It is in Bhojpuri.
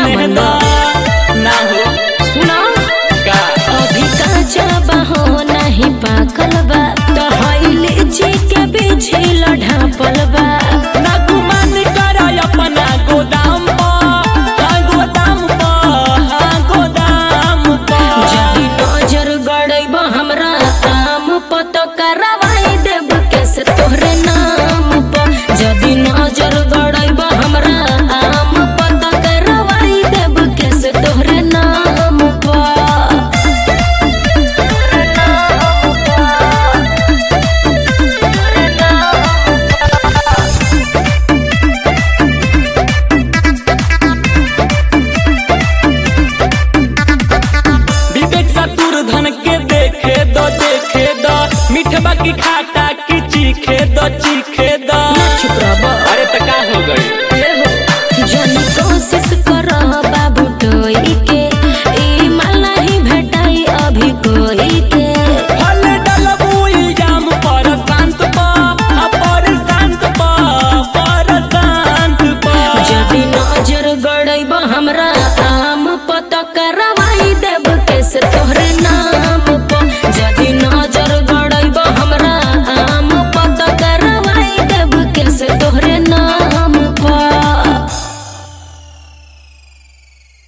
बने दो ना हो सुना का अभी काचा बहो नहीं पाकल बा तो हईली जी के बीछी ढापल बा ना गुमान कर अपना गोदाम जदी नजर गड़ब हमरा आम प तो करवाई देब कैसे तोहरे नाम प जदी नजर गड़ब हमरा आम प तो करवाई देब कैसे तोहरे नाम प विवेक सतुर धन के देखे दो मीठबा की खाटा की चीखे दो